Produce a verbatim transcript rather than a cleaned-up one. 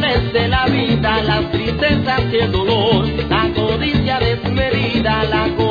males de la vida, las tristezas y el dolor, la codicia desmedida, la